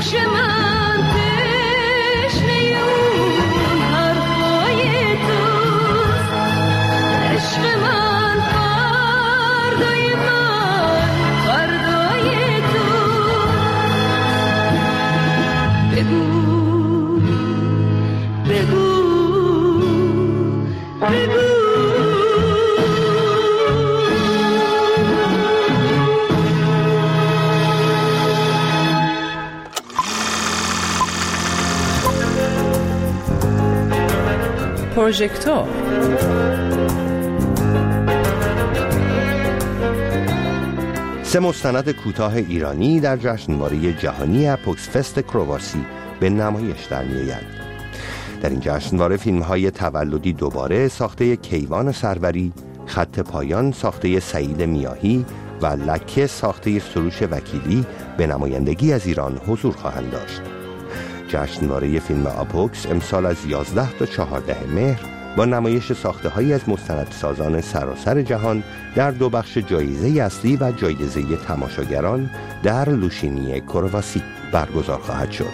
پروژکتور. سه مستند کوتاه ایرانی در جشنواره جهانی اپوکس فست کرواسی به نمایش در می‌آیند. در این جشنواره فیلم‌های تولدی دوباره ساخته کیوان سروری، خط پایان ساخته سعید میاهی و لکه ساخته سروش وکیلی به نمایندگی از ایران حضور خواهند داشت. جشنواره فیلم اپوکس امسال از 11 تا 14 مهر با نمایش ساخته‌هایی از مستندسازان سراسر جهان در دو بخش جایزه اصلی و جایزه تماشاگران در لوشینی کرواسی برگزار خواهد شد.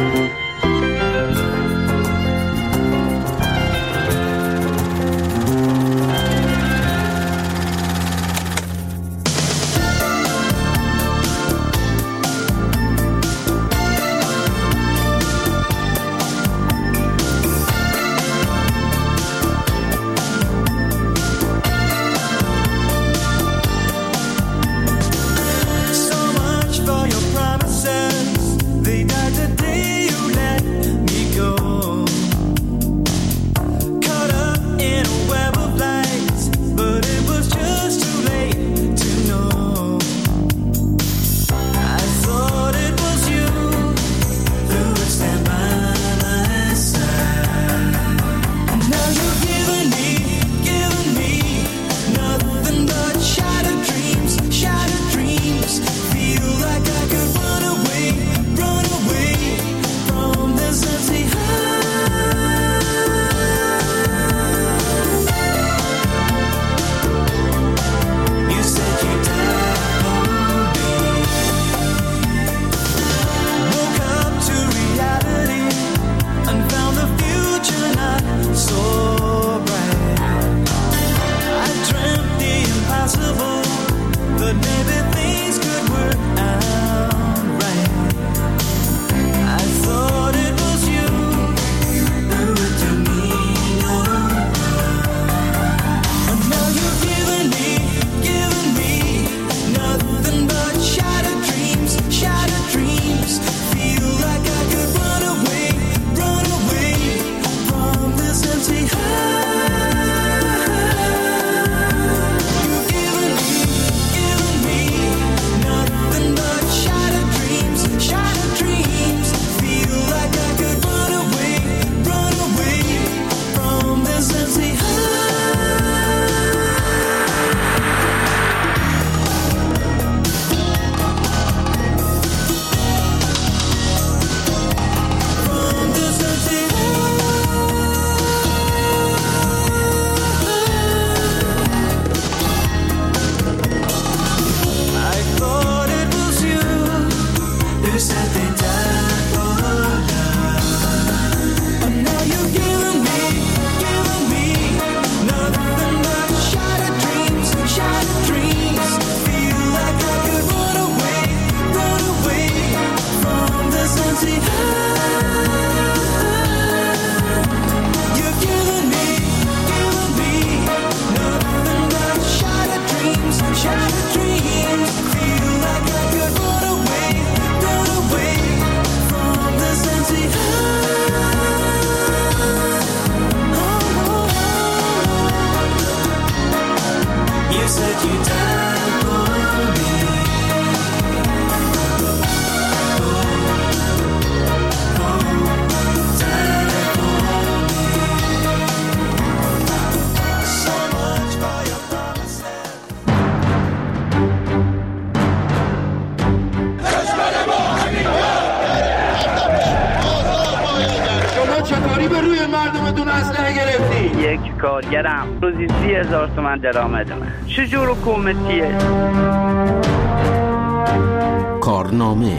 یک کارگرم روزی 30,000 تومان درآمد دارم. چجور حکومتیه؟ کارنامه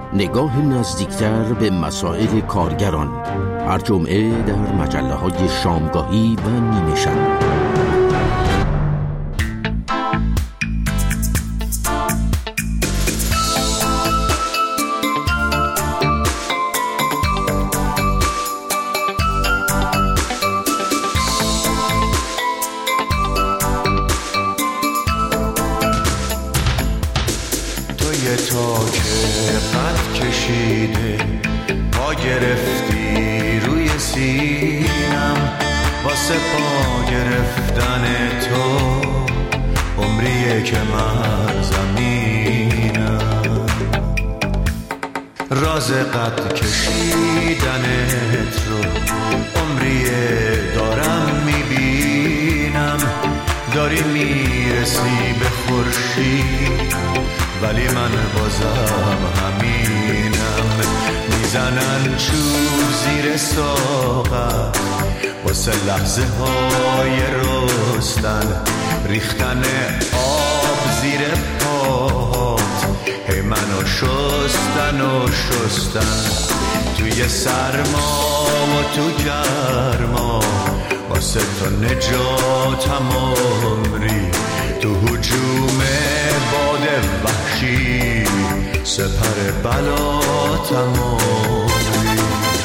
نگاه نزدیکتر به مسائل کارگران، هر جمعه در مجله‌های شامگاهی و نیمه شب. تا که قد کشیده پا گرفتی روی سینم، واسه پا گرفتن تو عمریه که من زمینم. راز قد کشیدنت رو عمریه دارم میبینم، داری میرسی به خورشید ولی من بازم همینم. میزنن چوب زیر ساقت واسه لحظه های رستن، ریختن آب زیر پاهات هی منو شستن و شستن. توی سرما و تو گرما واسه تو نجاتم عمری، تو هجوم باد وحشی سپر بلاتم عمری.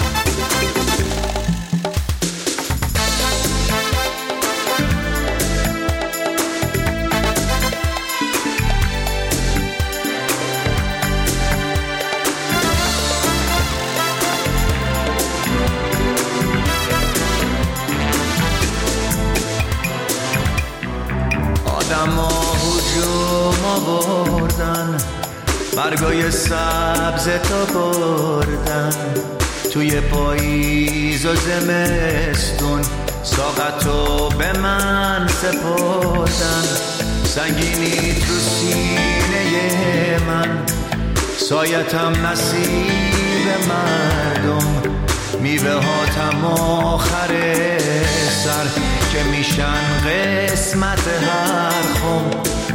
آدما هجوم آوردن، برگای سبز تا بردن، توی پاییز و زمستون ساقتو به من سپردن. سنگینی تو سینه من، سایتم نصیب مردم، میوه هاتم آخر سر که میشن قسمت هر خم.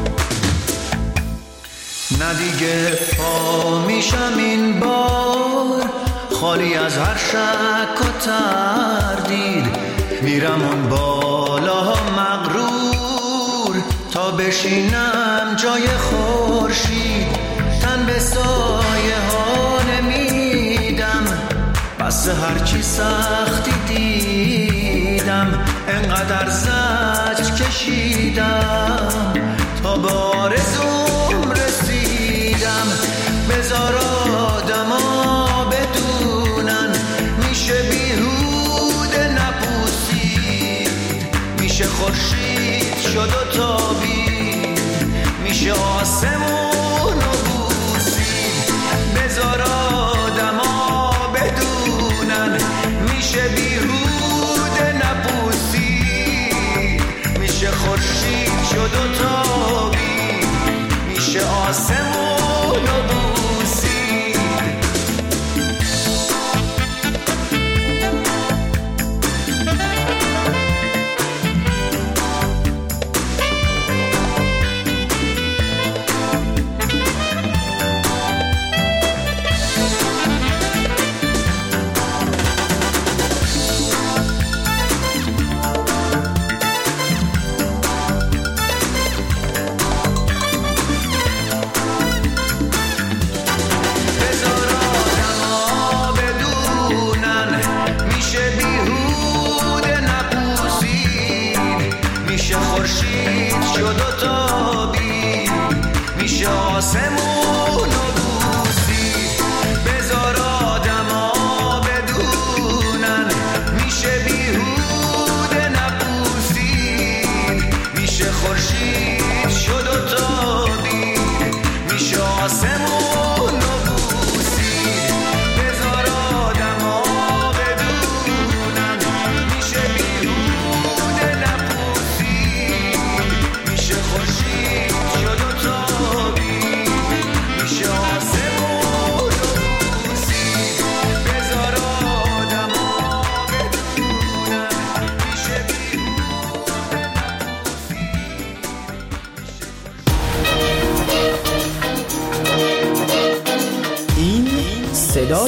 نه دیگه پا میشم این بار خالی از هر شک و تردید، میرم اون بالا مغرور تا بشینم جای خورشید. تن به سایه ها نمیدم، بس هرچی سختی دیدم، انقدر زجر کشیدم تا به آرزوم رسیدم. بذار آدما بدونن میشه بیهوده نپوسید، میشه خورشید شد و تابید، میشه آسمون و بوسید. بذار آدما بدونن میشه بیهوده نپوسید، میشه خورشید شد و تابید، میشه آسمون و بوسید.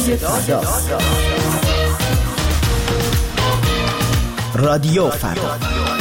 صدای فردا. رادیو فردا.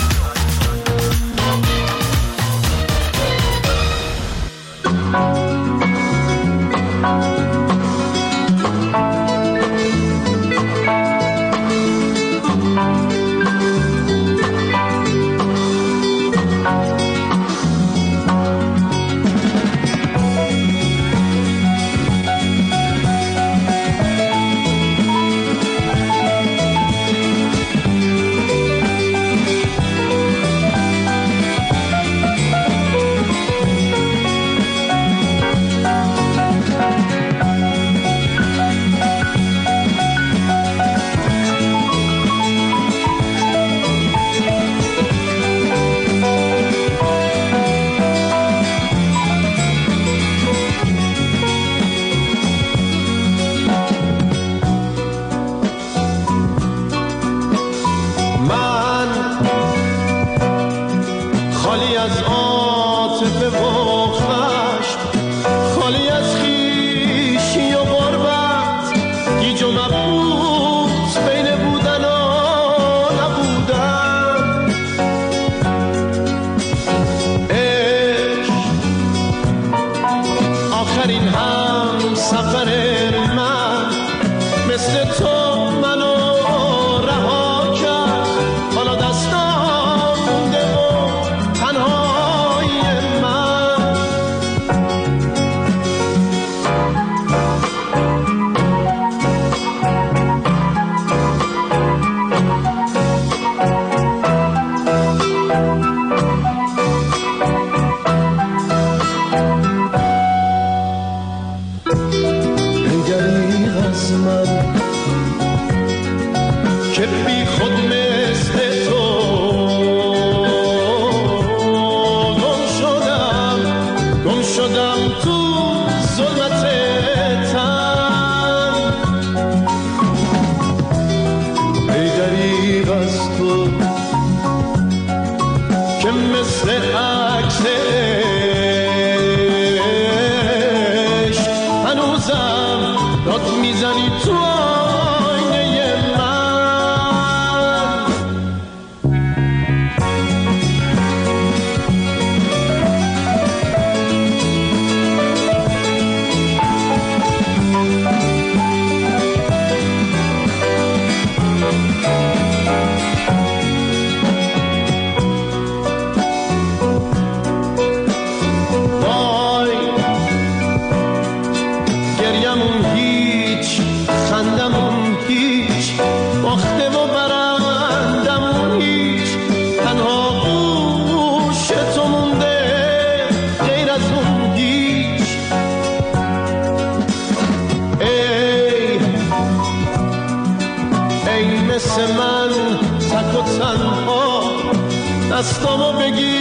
دستامو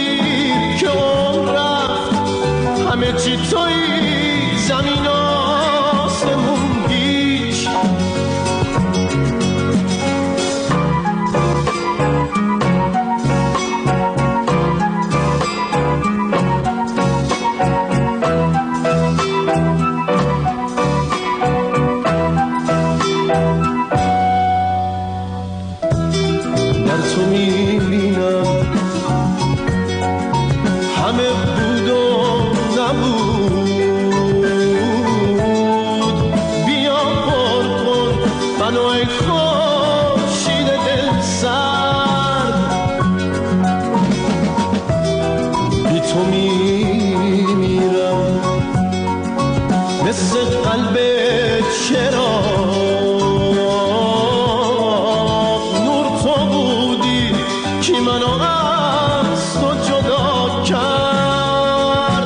بگیر که عمر رفت، همه چی تویی، زمین آسمون هیچ. در تو میبینم همه بود و نبود، بیا پر کن منو ای خورشید دل سرد، بی تو میمیرم مثل قلب چراغ، نور تو بودی که منو از تو جدا کرد.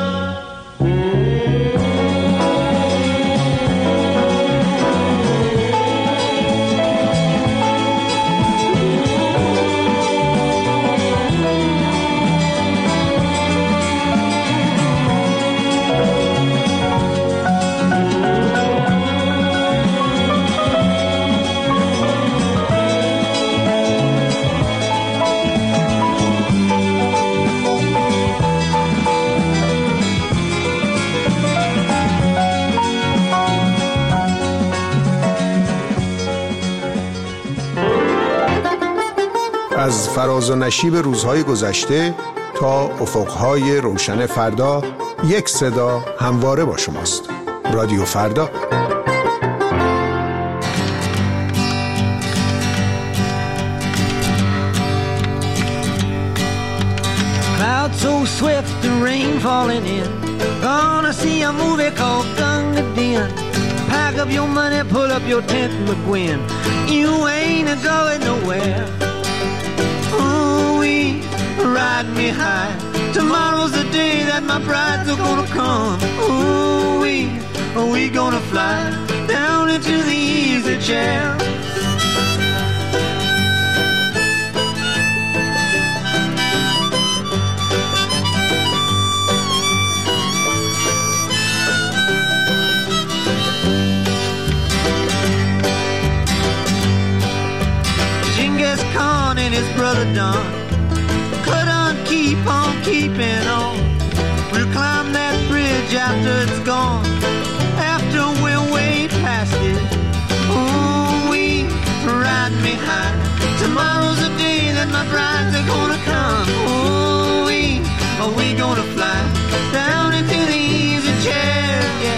از فراز و نشیب روزهای گذشته تا افقهای روشن فردا، یک صدا همواره با شماست. رادیو فردا. Clouds so swift, the rain falling in. Gonna see a movie called Gunga Din. Pack up your money, pull up your tent, McGuinn. You ain't going nowhere. Ooh-wee, ride me high. Tomorrow's the day that my brides are gonna come. Ooh-wee, we gonna fly down into the easy chair. Khan and his brother Don couldn't keep on keeping on. We'll climb that bridge after it's gone, after we're way past it. Ooh, we ride me high. Tomorrow's the day that my brides are gonna come. Ooh, we gonna fly down into the easy chair, yeah.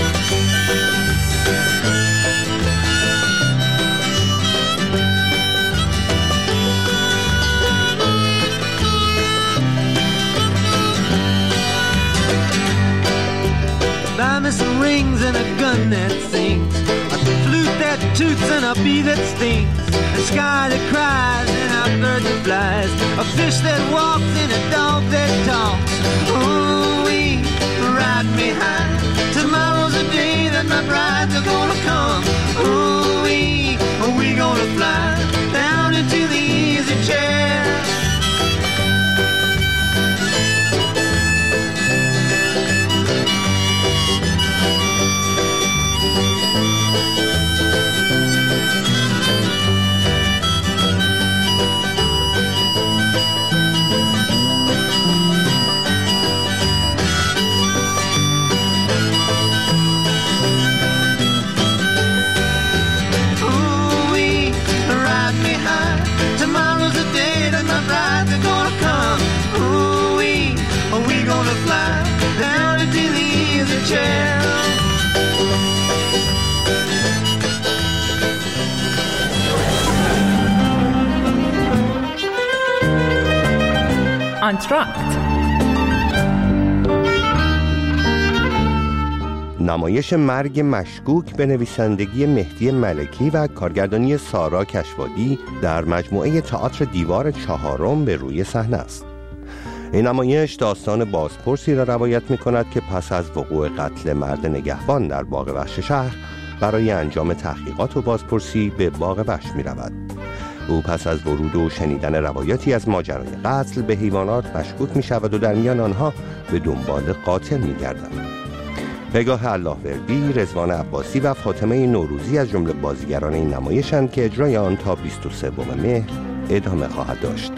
Buy me some rings and a gun that sings, a flute that toots and a bee that stings, a sky that cries and a bird that flies, a fish that walks and a dog that talks. Ooh, we ride me high. Tomorrow's the day that my brides are gonna come. Ooh, we gonna fly down into the easy chair. آنتراکت. نمایش مرگ مشکوک به نویسندگی مهدی ملکی و کارگردانی سارا کشوادی در مجموعه تئاتر دیوار چهارم به روی صحنه است. این نمایش داستان بازپرسی را روایت می کند که پس از وقوع قتل مرد نگهبان در باغ وحش شهر برای انجام تحقیقات و بازپرسی به باغ وحش می رود. او پس از ورود و شنیدن روایاتی از ماجرای قتل به حیوانات مشکوک می شود و در میان آنها به دنبال قاتل می گردد. پگاه اللهوردی، رضوان عباسی و فاطمه نوروزی از جمله بازیگران این نمایشند که اجرای آن تا 23 مهر ادامه خواهد داشت.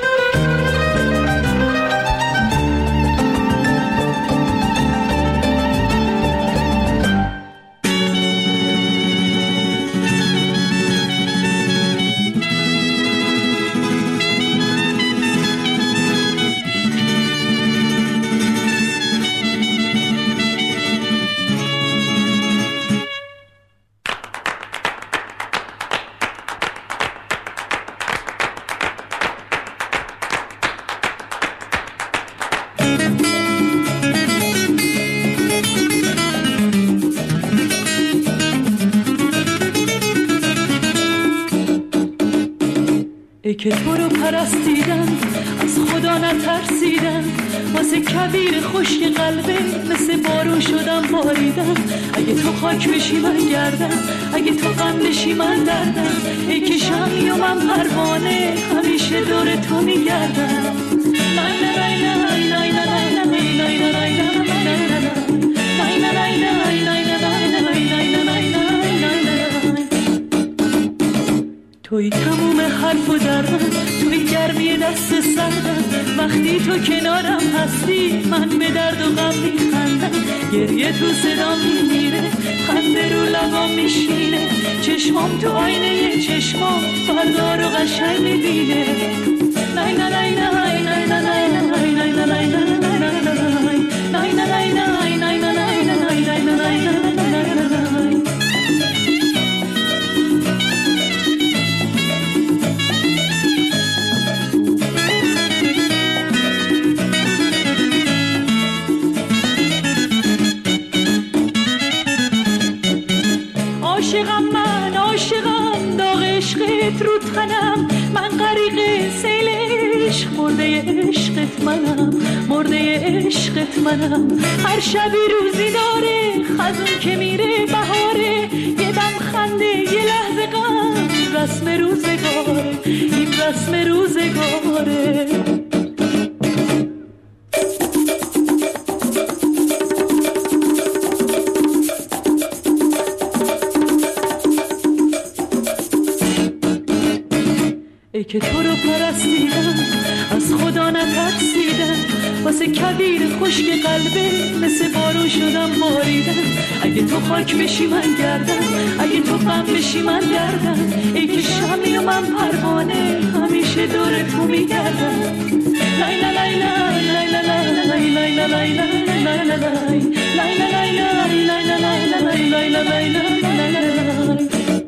ای که تو رو پرستیدم از خدا نترسیدم، واسه کبیر خشک قلبه مثل بارون شدم باریدم. اگه تو خاک بشی من گردم، اگه تو غم بشی من دردم. ای که شمعی و من پروانه همیشه دور تو میگردم. توی تموم حرف و دردم، توی گرمی دست سردم. وقتی تو کنارم هستی من به درد و غم میخندم. گریه تو صدا میمیره، خنده رو لبام میشینه، چشم چشمام تو آینه چشمام فردا رو قشنگ میبینه. لای لای لای لای لای لای لای لای لای لای عاشقم داغ عشقت رو تنم، من غریق سیل عشق مرده عشقت منم، مرده عشقت منم. هر شبی روزی داره خزون که میره بهاره، یه دم خنده یه لحظه غم، رسم روزگاره این رسم روزگاره. ای که تو رو پرستیدم از خدا نترسیدم، واسه کبیر خشک قلبه مثل بارون شدم باریدم. اگه تو خاک بشی من گردم، اگه تو غم بشی من گردم. ای که شمی و من پروانه همیشه دور تو میگردم. لای لای لای لای لای لای لای لای لای لای لای لای.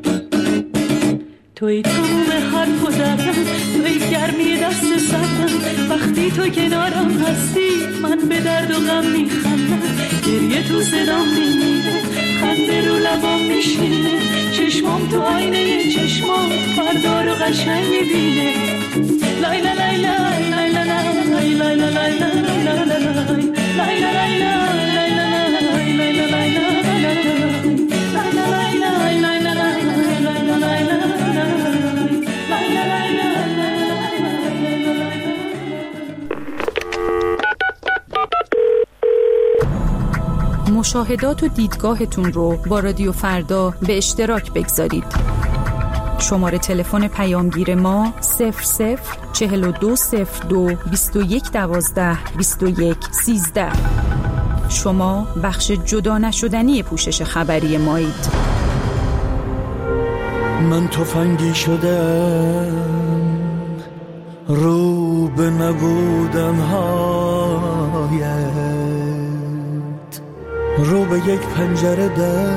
توی تموم حرف و زدم، توی گرمی دست سردم. وقتی تو کنارم هستی من به درد و غم میخندم. گریه تو صدام میمیره، خنده رو لبام میشینه. چشمام تو آینه چشمام فردا رو قشنگ میبینه. لای لای لای لای لای لای لای لای لای لای لای مشاهدات و دیدگاهتون رو با رادیو فردا به اشتراک بگذارید. شماره تلفن پیامگیر ما 004202 2112 2113. شما بخش جدا نشدنی پوشش خبری مایید. من تفنگی شدم رو به نبودن هایت، رو به یک پنجره در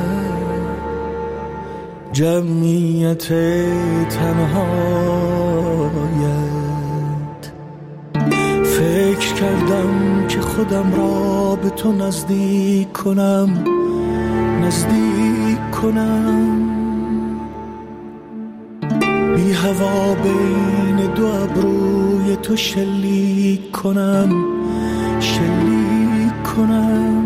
جمعیت تنهایت. فکر کردم که خودم را به تو نزدیک کنم، نزدیک کنم. بی هوا بین دو ابروی تو شلیک کنم، شلیک کنم.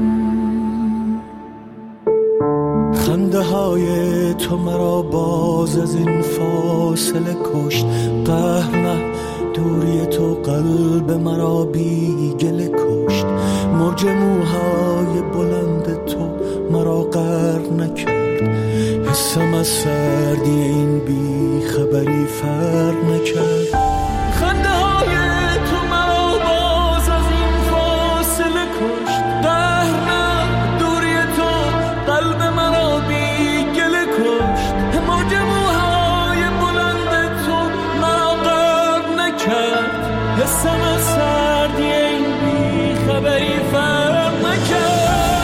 خنده های تو مرا باز از این فاصله کشت. قهر نه، دوری تو قلب مرا بی گله کشت. موج موهای بلند تو مرا غرق نکرد. حسم از سردی این بی خبری فرق نکرد. خنده های تو مرا باز از این فاصله کشت. قهر نه، دوری تو قلب مرا بی گله کشت. موج موهای بلند تو مرا غرق نکرد. حسم از سردی این بی خبری فرق نکرد.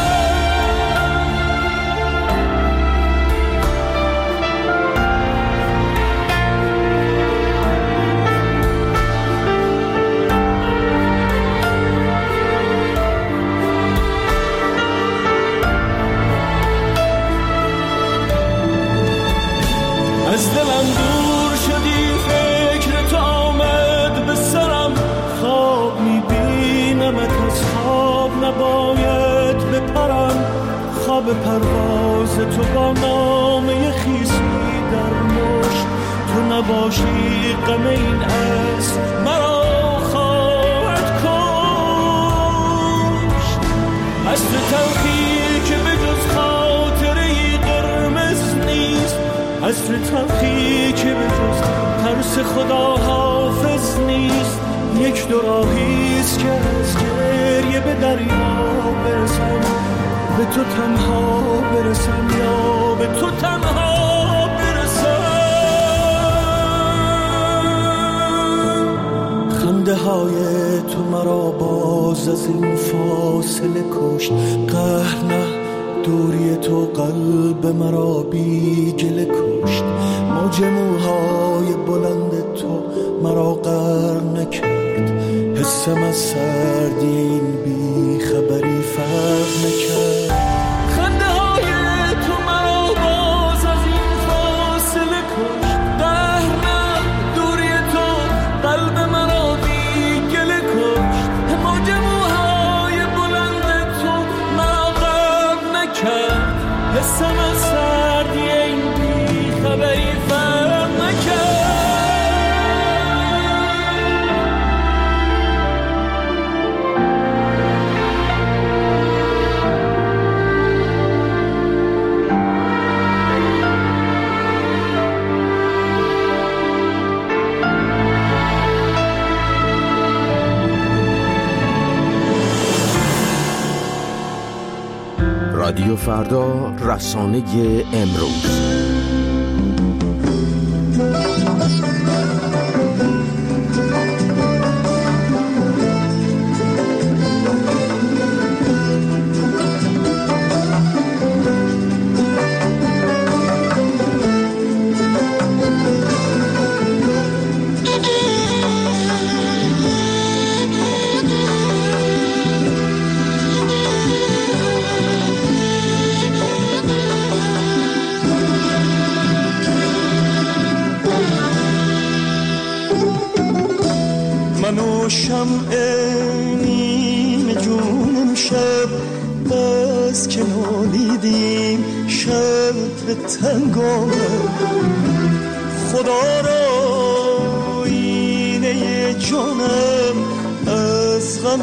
از دلم دور شدی، فکر تو آمد به سرم. خواب میبینمت، از خواب نباید بپرم. خواب پرواز تو با نامه خیسی در مشت. تو نباشی غم این اسب مرا خواهد کشت. از تو تلخی که به جز خاطره‌ای قرمز نیست. از تو تلخی که به جز ترس خدا حافظ نیست. یک دو راهیست که از گریه به دریا برسم، به تو تنها برسم یا به تو تنها برسم. فاصله کشت. قهر نه، دوری تو قلب مرا بی گله کشت. موج موهای بلند تو مرا غرق نکرد. حسم از سردی این بی خبری فرق نکرد. خنده های تو مرا باز از این فاصله کشت. قهر نه، دوری تو قلب مرا بی گله کشت. موج موهای بلند تو مرا غرق نکرد. حسم از سردی این بی خبری فرق نکرد. رادیو فردا، رسانه امروز. شمع نیم جونم شب بس که نالیدیم شب به تنگامه. خدا را اینه جانم از غم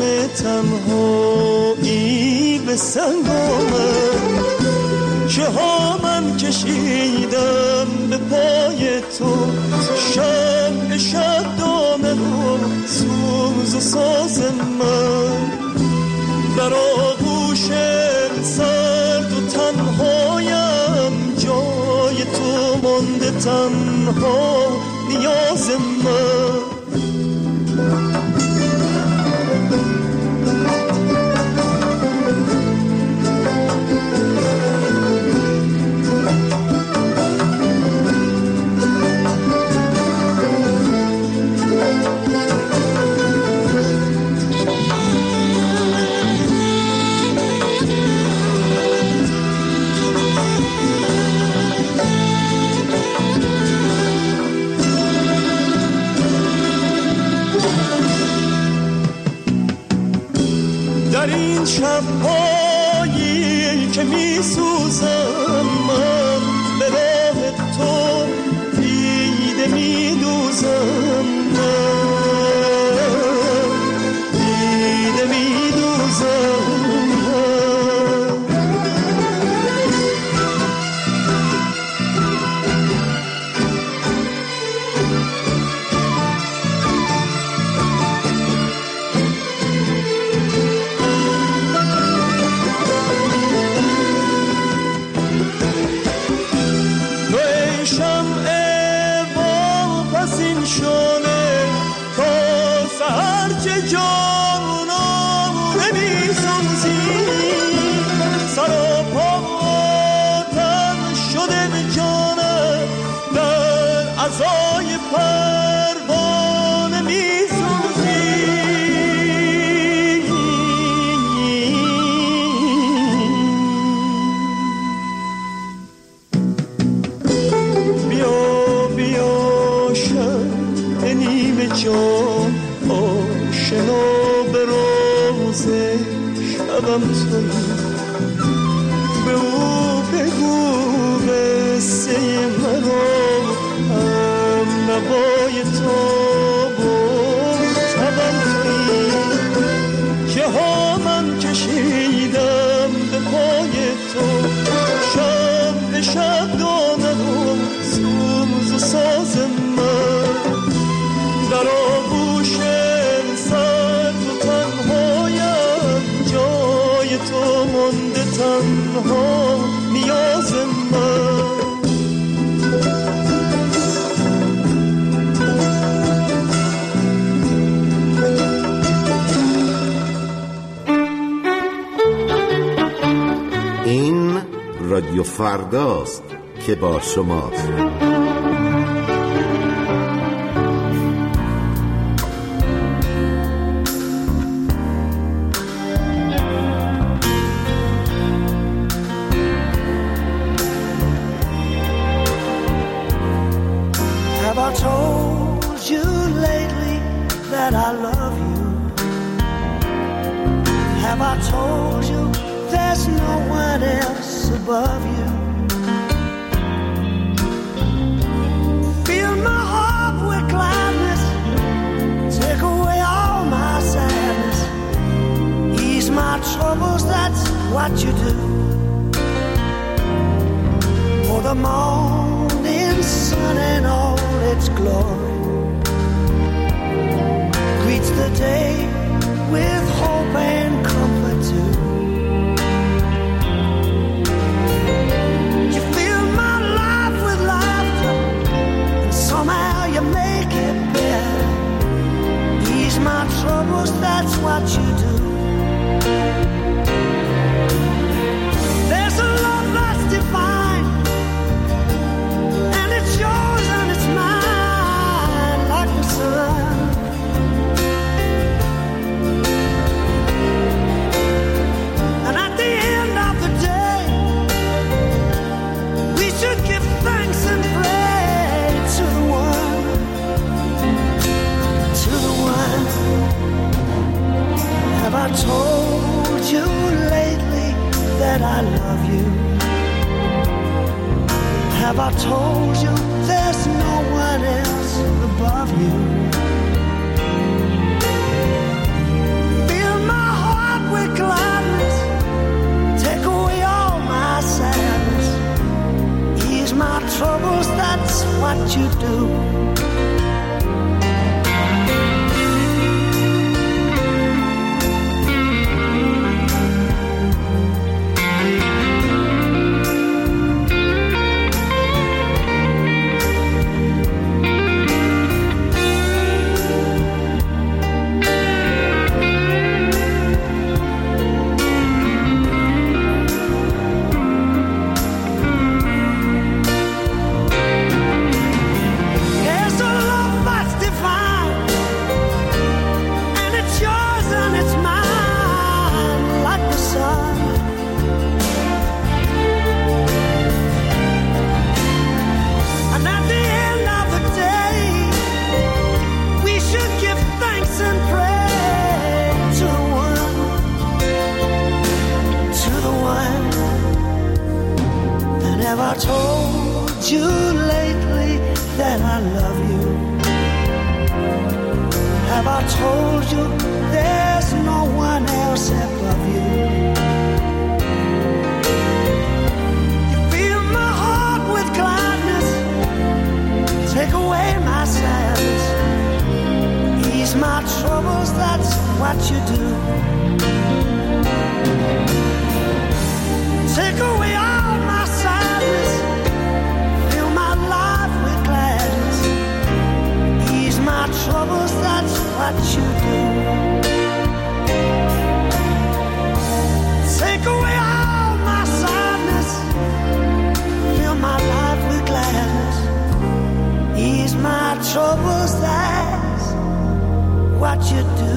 تنهایی به سنگامه. چه ها من کشیدم به پای تو شمع شب دامه رو سوز و ساز من. در آغوش سرد و تنهایم جای تو مانده تنها نیاز من. در این شب‌هایی که می‌سوزم من به راه تو دیده می‌دوزم من دیده می‌دوزم عزای پروانه می‌سوزی. بیا بیا شب نیمه جان آشنا به روز شبم تویی. به او بگو قصه مرا نوای تو بود تبم تویی. که ها من کشیدم به پای تو شب به شب دانه رو سوز و ساز من. در آغوش سرد و تنهایم جای تو مانده تنها نیاز من. فرداست که با شماست. Have I told you lately that I love you? Have I told you there's no one else above you? Fill my heart with gladness, take away all my sadness, ease my troubles, that's what you do. For the morning sun and all its glory greets the day with hope and comfort too. You fill my life with laughter, and somehow you make it better. Ease my troubles, that's what you do. There's a love that's divine, and it's yours and it's mine, like the sun. And at the end of the day, we should give thanks and pray to the one, to the one. Have I told you lately that I love you? Have I told you there's no one else above you? Fill my heart with gladness, take away all my sadness, ease my troubles, that's what you do. There's a love that's divine, and it's yours and it's mine, like the sun. And at the end of the day, we should give thanks and pray to the one, to the one. And have I told you lately that I love you? Have I told you there's no one else above you? You fill my heart with gladness, take away my sadness, ease my troubles, that's what you do. Take away all my sadness, fill my life with gladness, ease my troubles, that's what you do. Take away all my sadness, fill my life with gladness, ease my troubles, that's what you do.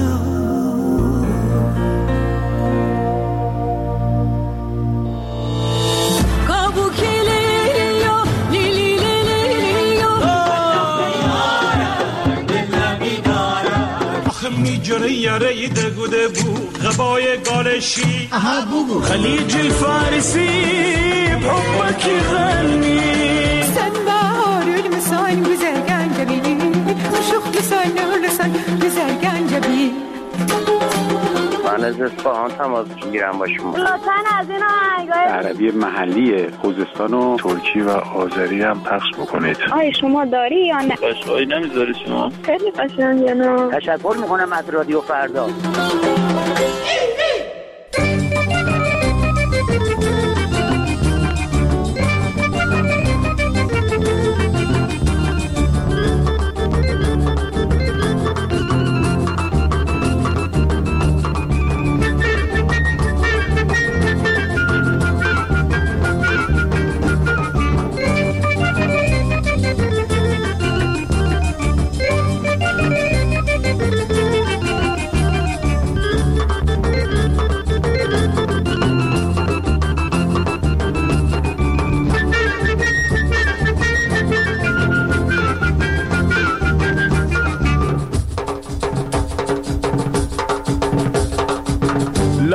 میجره یاره دگوده بو غبای گالشی خلیج الفارسی بحبك يغني سنبا أورد مساين güzel gencebi Uşuk مساين نورسان güzel gencebi من از اصفهان تماس میگیرم با شما. لطفاً از این آهنگای عربی محلی خوزستان و ترکی و آذری هم پخش بکنید. آیا شما داری یا نه؟ قشنگی نمیذاری شما؟ خیلی قشنگه نه. تشکر میکنم از رادیو فردا.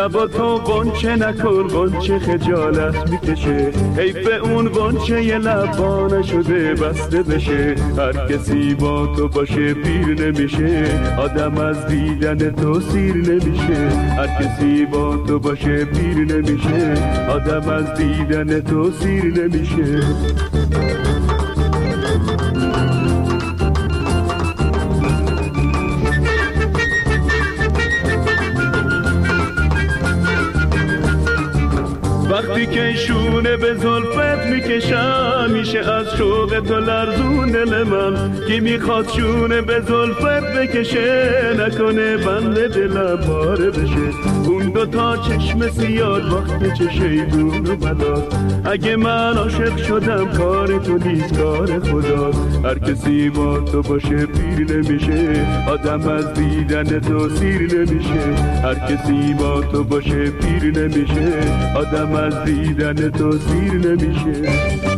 لباتو قنچه نکن قنچه خجالت میکشه، حیف اون قنچه یه لبا نشده بسته بشه. هر کسی با تو باشه پیر نمیشه، آدم از دیدن تو سیر نمیشه. هر کسی با تو باشه پیر نمیشه، آدم از دیدن تو سیر نمیشه. وقتی که شونه به زلفت میکشم میشه از شوق تو لرزون دل من. کی میخواد شونه به زلفت بکشه نکنه بنده دلم پاره بشه. اون دوتا چشم سیاد وقت چه شیطون و بلاست. اگه من عاشق شدم کار تو نیست کار خداست. هر کسی با تو باشه پیر نمیشه، آدم از دیدن تو سیر نمیشه. هر کسی با تو باشه پیر نمیشه، آدم از دیدن تو سیر نمیشه.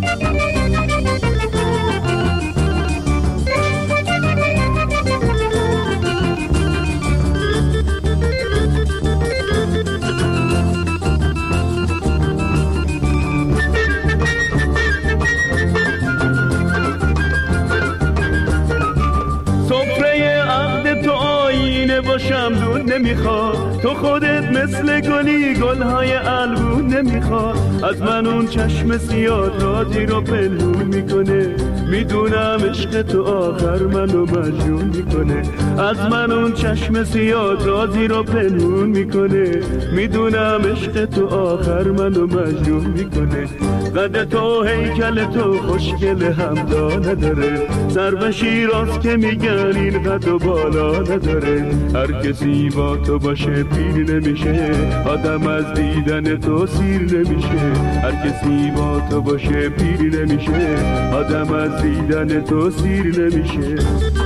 باشم دون نمیخواد، تو خودت مثل گلی گلهای الگون نمیخواد. از من اون چشم سیاه رازی رو پنهون میکنه، میدونم عشق تو آخر منو مجنون میکنه. از من اون چشم سیاه رازی رو پنهون میکنه، میدونم عشق تو آخر منو مجنون میکنه. قد تو هیکل تو خوشگل همتا نداره، سر به شیراز که میگن این قد و بالا نداره. هر کسی با تو باشه پیر نمیشه، آدم از دیدن تو سیر نمیشه. هر کسی با تو باشه پیر نمیشه، آدم از دیدن تو سیر نمیشه.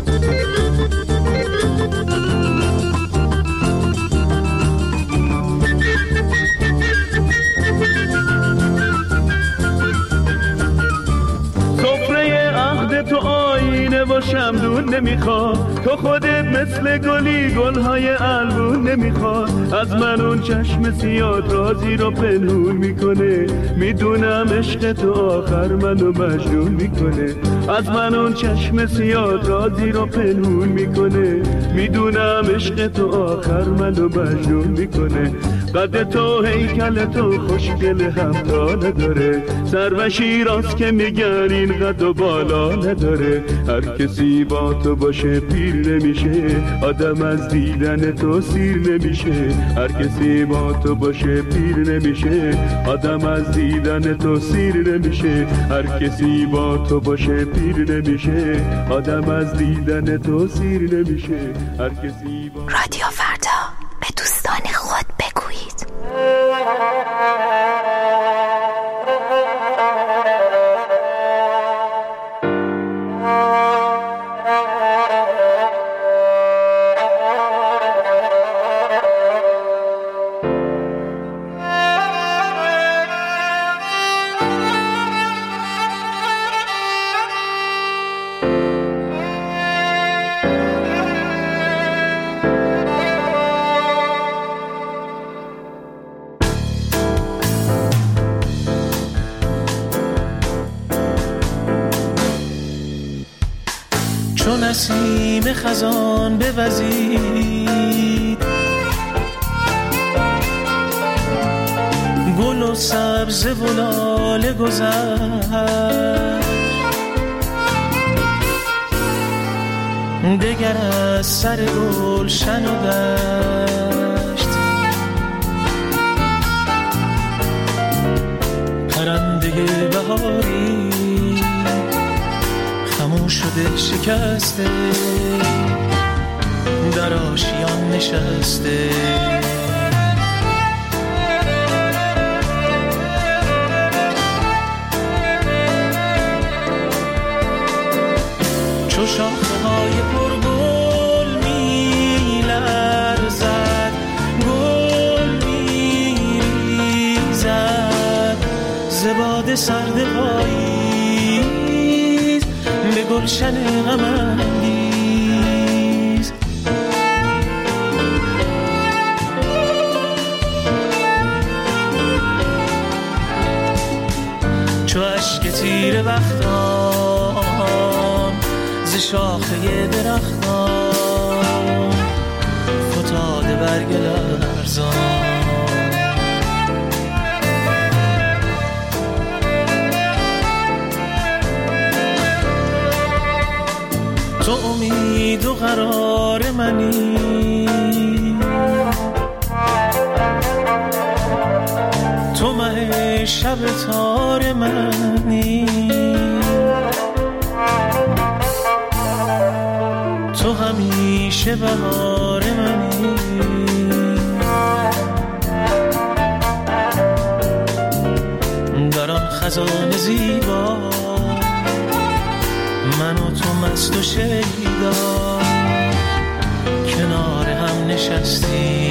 باشم دون نمیخواد، تو خودت مثل گلی گلهای الگون نمیخواد. از من اون چشم سیاه رازی رو پنهون میکنه، میدونم عشق تو آخر منو مجنون میکنه. از من اون چشم سیاه رازی رو پنهون میکنه، میدونم عشق تو آخر منو مجنون میکنه. قد تو هیکل تو خوشگل همتا نداره، سر و شیراز که میگن این قد و بالا نداره. هر کسی با تو باشه پیر نمیشه، آدم از دیدن تو سیر نمیشه. هر کسی با تو باشه پیر نمیشه، آدم از دیدن تو سیر نمیشه. هر کسی با تو باشه پیر نمیشه، آدم از دیدن تو سیر نمیشه. هر کسی با رادیو فردا به دوستان خود بگویید. نسیم خزان بوزید، گل و سبز و لاله گذشت، دگر از سر گلشن و دشت، پرنده بهاری خاموش شده شکسته، در آشیان نشسته. چو شاخه‌های پرگل می‌لرزد، گل می‌ریزد ز باد سرد پاییز به گلشن غم انگیز. تیر بختان ز شاخه درختان فتاده برگ لرزان. تو امید و قرار منی، تو مه شب تار منی، تو همیشه بهار منی. در آن خزان زیبا من و تو مست و شیدا کنار هم نشستیم.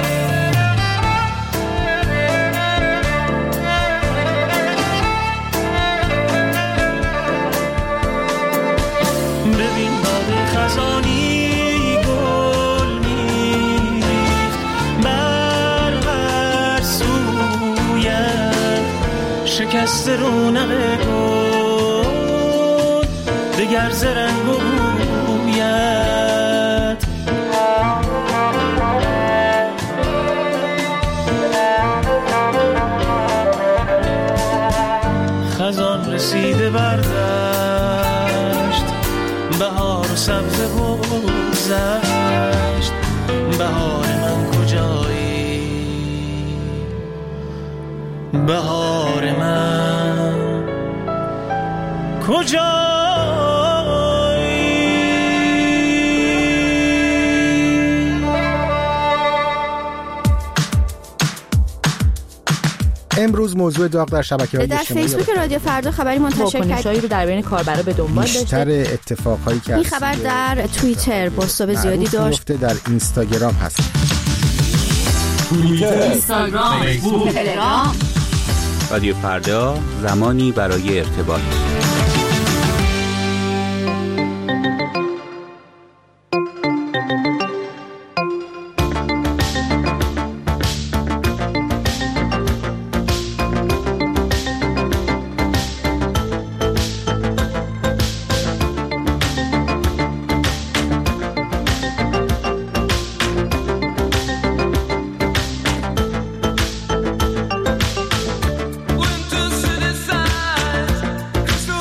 ببین باد خزانی گل میریخت بر هر سویت، شکست رونق گل دگر زرنگ و بویت. خزان رسیده بردشت، بهار و سبز بگذشت. بهار من کجایی، بهار من کجایی. امروز موضوع داغ در شبکه‌های اجتماعی در فیسبوک رادیو فردا خبری منتشر کرد رو در بین کاربرا به دنبال داشته. بیشتر اتفاقایی که این خبر در توییتر بازتاب زیادی داشت. در اینستاگرام هست. توییتر، اینستاگرام، فیسبوک، تلگرام. رادیو فردا، زمانی برای ارتباط. Winter city sighs, crystal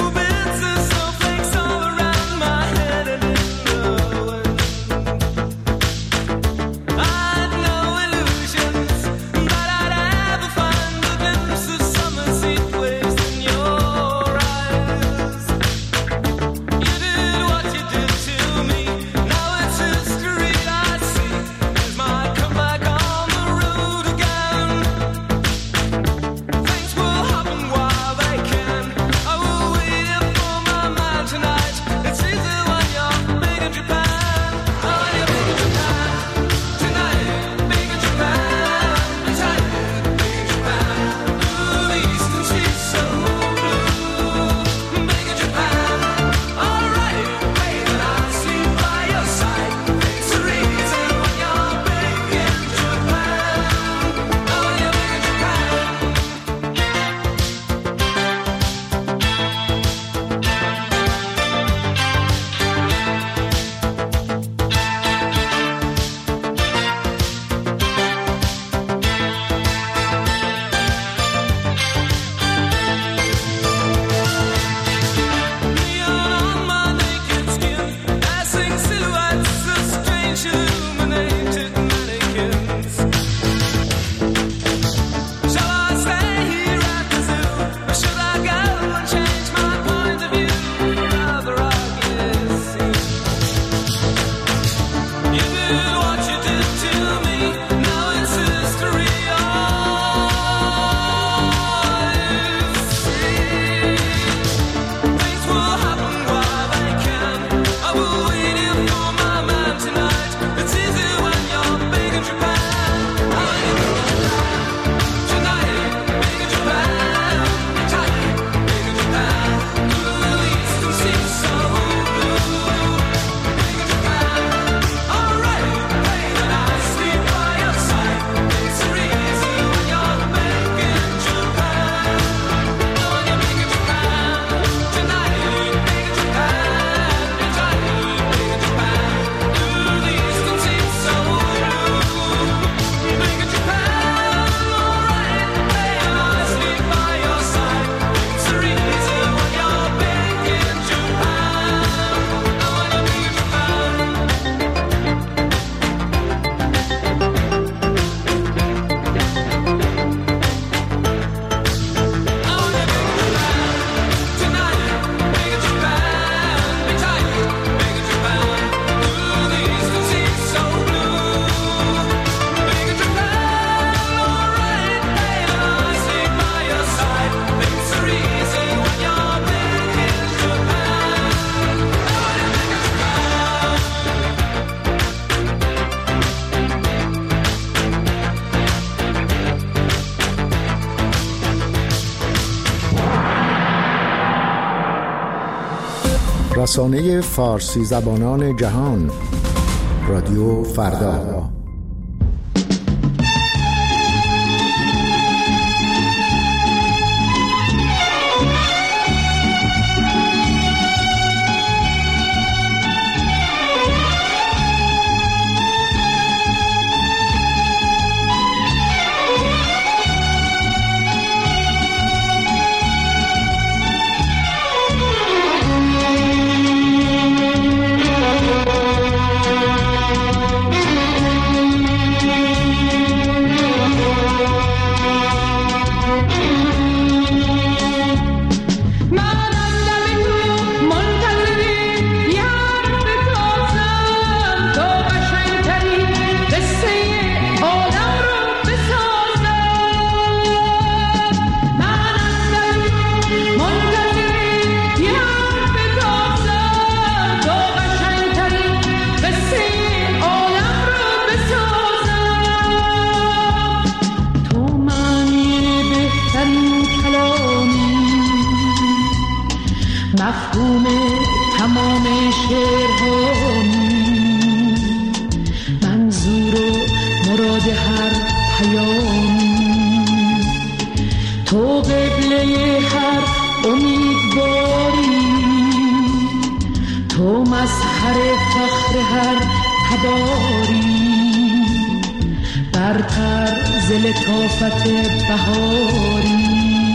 رسانه فارسی زبانان جهان، رادیو فردا. مفهوم تمام شعرهایی، منظور و مراد هر پیامی، تو قبله هر امیدواری، تو مظهر فخر هر تباری، برتر ز لطافت بهاری.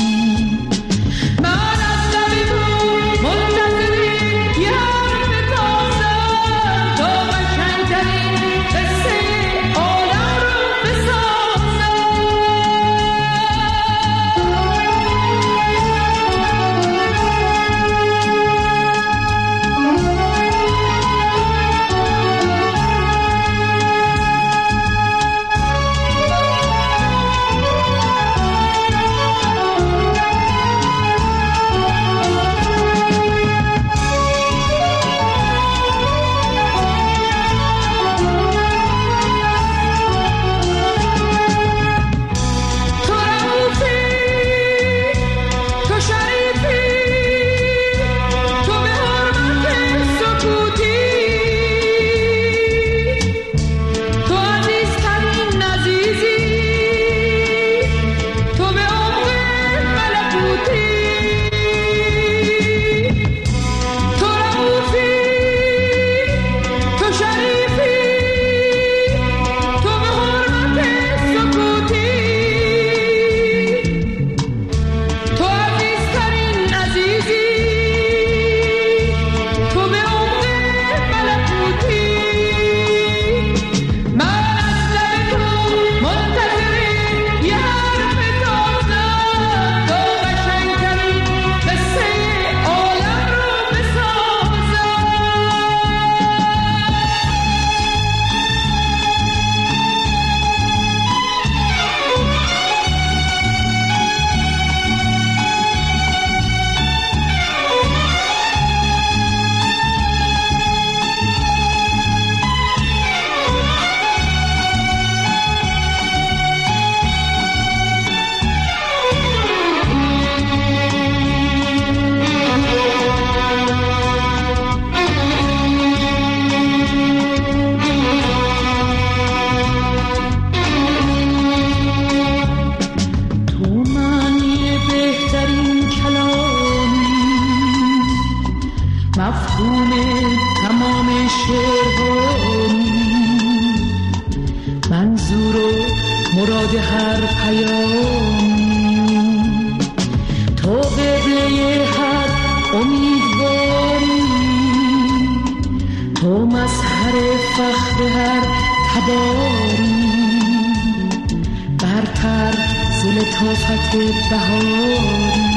مفهوم تمام شعرهایی، منظور و مراد هر پیامی، تو قبله هر امیدواری، تو مظهر فخر هر تباری، برتر ز لطافت بهاری.